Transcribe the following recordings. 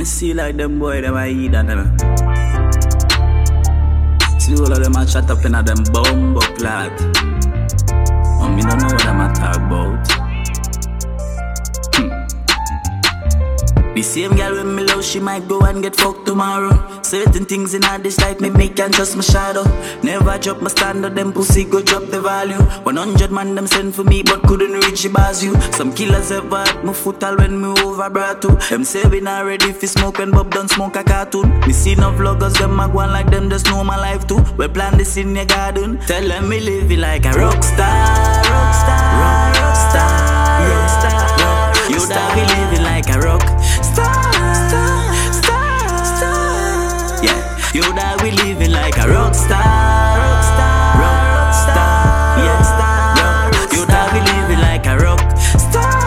Me see like them boy, them I eat that, see all of them a chat up in a them bumbo clot. Me don't know what I'm a talk about. The same girl when me love, she might go and get fucked tomorrow. Certain things in her this life me can't trust my shadow. Never drop my standard, them pussy go drop the value. 100 man them send for me but couldn't reach the bars you. Some killers ever at my foot all when me over brought to. Them say we not ready for smoke when Bob done smoke a cartoon. Me see no vloggers, them a go on like them just know my life too. We plan this in your garden. Tell them me live it like a rock star. Rock star, rock star, rock star. You that we live it like a rock star, yeah, you that we living like a rock star, rock star, rock star, yeah, star. You that we living like a rock star,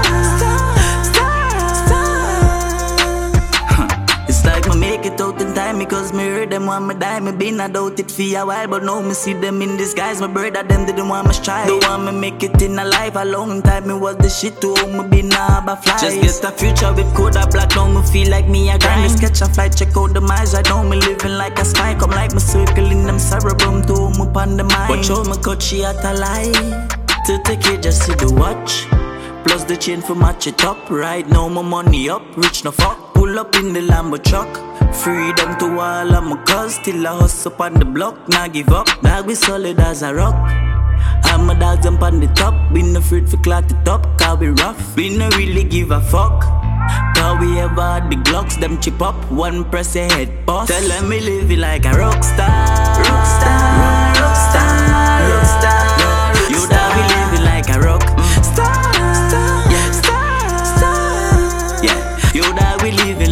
It's like me make it out in time because me heard them want me die. Me been a doubt it for a while, but now me see them in disguise. My brother them didn't want me try. Don't want me make it in a life. A long time me was the shit to me be nah but flies. Just get a future with Kodak black. Now me feel like me a grind. Me sketch a flight, check out the miles. Right now me living like a spy. Come like me circling them cerebrum to home upon the mind. Watch out me cut she at a lie. To take it just see the watch. Plus the chain for match it up. Right now my money up, rich no fuck. Pull up in the Lambo truck. Freedom to all of my cause. Still a hustle up on the block. Nah give up, dog be solid as a rock. And my dogs jump on the top. Been afraid for clock it up, cause we rough. We no really give a fuck. Cause we ever had the Glocks, them chip up. One press a head boss. Tell them me live it like a rock star. Rock star, rock star, rock star. You that we live it like a rock star, yeah, star, yeah. You that we live it